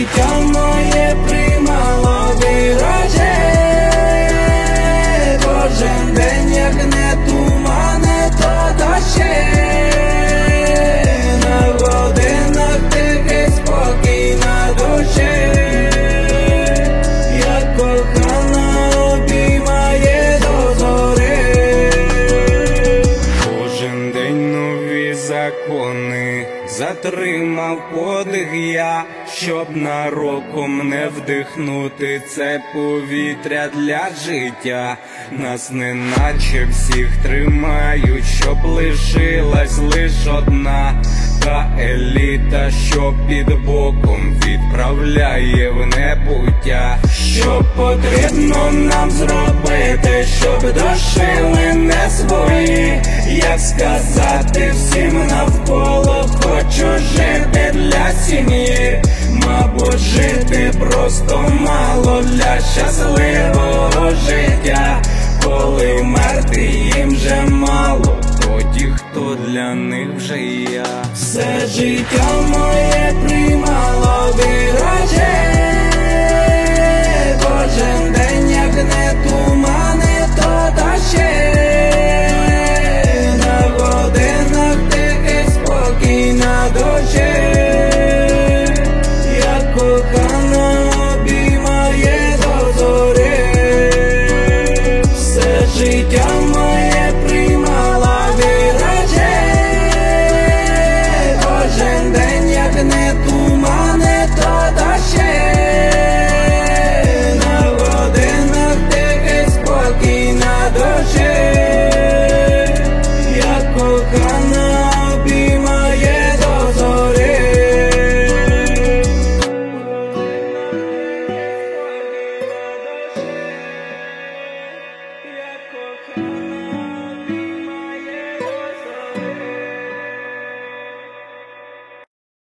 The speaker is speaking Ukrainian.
життя моє приймало вирожей. Кожен день, як не тумани, то дощей. На годинах тихий спокій на душі. Як кохана обіймає до зори. Кожен день нові закони. Затримав подих я, щоб нароком не вдихнути це повітря для життя. Нас неначе всіх тримають, щоб лишилась лиш одна та еліта, що під боком відправляє в небуття. Що потрібно нам зробити, щоб дошили не свої? Як сказати всім навколо, хочу жити для сім'ї. Мабуть, жити просто мало для щасливих